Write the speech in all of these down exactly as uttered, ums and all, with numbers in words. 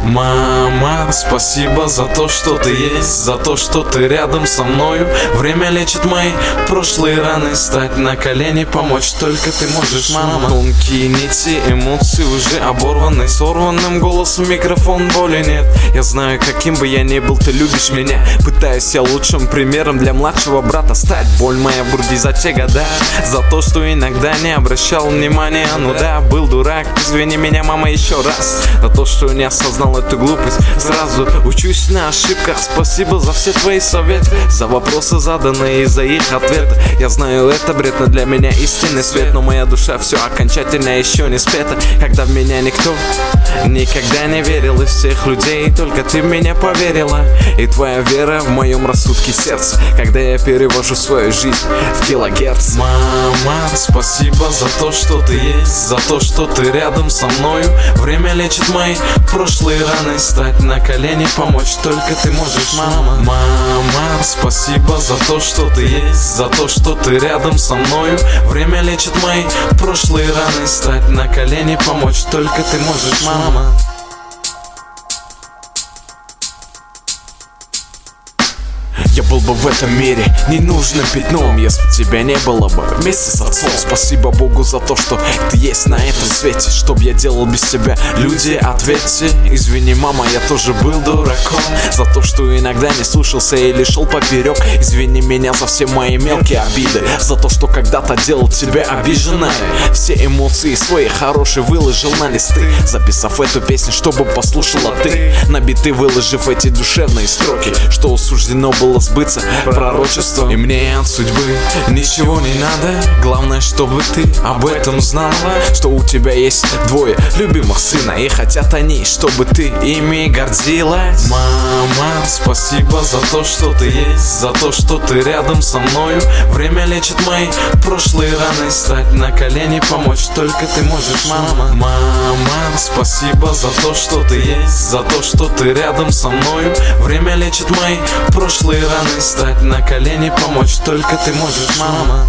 Мама, спасибо за то, что ты есть, за то, что ты рядом со мною. Время лечит мои прошлые раны, стать на колени, помочь только ты можешь, мама. Тонкие нити, эмоции уже оборваны, сорванным голосом микрофон, боли нет. Я знаю, каким бы я ни был, ты любишь меня. Пытаюсь я лучшим примером для младшего брата стать. Боль моя в груди за те года, за то, что иногда не обращал внимания. Ну да, был дурак, извини меня, мама, еще раз. За то, что не осознал эту глупость сразу. Учусь на ошибках, спасибо за все твои советы, за вопросы заданные и за их ответы. Я знаю, это бред, но для меня истинный свет. Но моя душа все окончательно еще не спета. Когда в меня никто никогда не верил из всех людей, только ты в меня поверила. И твоя вера в моем рассудке сердца, когда я перевожу свою жизнь в килогерц. Мама, спасибо за то, что ты есть, за то, что ты рядом со мною. Время лечит мои прошлые раны, стать на колени, помочь только ты можешь, мама. Мама, спасибо за то, что ты есть, за то, что ты рядом со мною. Время лечит мои прошлые раны, стать на колени, помочь только ты можешь, мама. Я был бы в этом мире ненужным пятном, если тебя не было бы вместе с отцом. Спасибо Богу за то, что ты есть на этом свете. Что б я делал без тебя, люди, ответьте. Извини, мама, я тоже был дураком, за то, что иногда не слушался или шел поперек. Извини меня за все мои мелкие обиды, за то, что когда-то делал тебя обиженной. Все эмоции свои хорошие выложил на листы, записав эту песню, чтобы послушала ты. На биты выложив эти душевные строки, что суждено было сбыться пророчеством. И мне от судьбы ничего не надо, главное, чтобы ты об этом знала, что у тебя есть двое любимых сына, и хотят они, чтобы ты ими гордилась. Мама, спасибо за то, что ты есть, за то, что ты рядом со мною. Время лечит мои прошлые раны, стать на колени, помочь только ты можешь, мама. Мама, спасибо за то, что ты есть, за то, что ты рядом со мною. Время лечит мои прошлые раны, стать на колени, помочь только ты можешь, мама.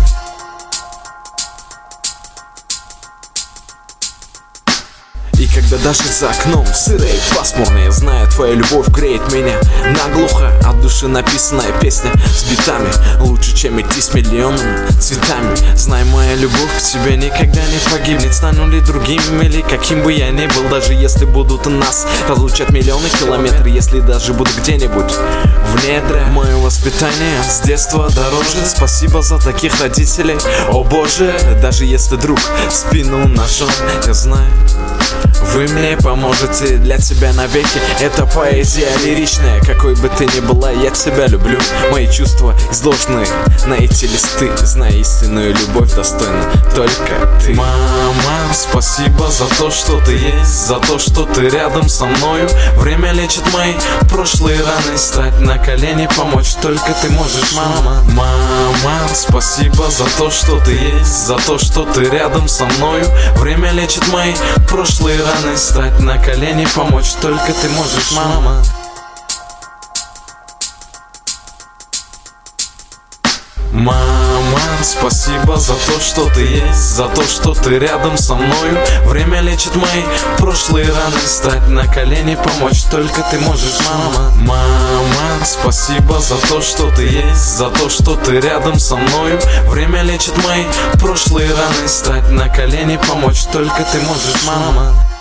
И когда даже за окном сыро и пасмурно, я знаю, твоя любовь греет меня наглухо. От души написанная песня с битами лучше, чем идти с миллионами цветами. Знай, моя любовь к тебе никогда не погибнет. Стану ли другим или каким бы я ни был, даже если будут нас разлучать миллионы километров, если даже буду где-нибудь в недрах. Мое воспитание с детства дороже, спасибо за таких родителей, о боже. Даже если друг в спину ножом, я знаю, вы мне поможете, для тебя навеки. Это поэзия лиричная, какой бы ты ни была, я тебя люблю. Мои чувства изложены на эти листы, зная истинную любовь достойна только ты. Мама, спасибо за то, что ты есть, за то, что ты рядом со мною. Время лечит мои прошлые раны, стать на колени, помочь только ты можешь, мама. Мама, спасибо за то, что ты есть, за то, что ты рядом со мною. Время лечит мои прошлые раны, стать на колени, помочь только ты можешь, мама. Мама, спасибо за то, что ты есть, за то, что ты рядом со мною. Время лечит мои прошлые раны, стать на колени, помочь только ты можешь, мама. Мама, спасибо за то, что ты есть, за то, что ты рядом со мною. Время лечит мои прошлые раны, стать на колени, помочь только ты можешь, мама.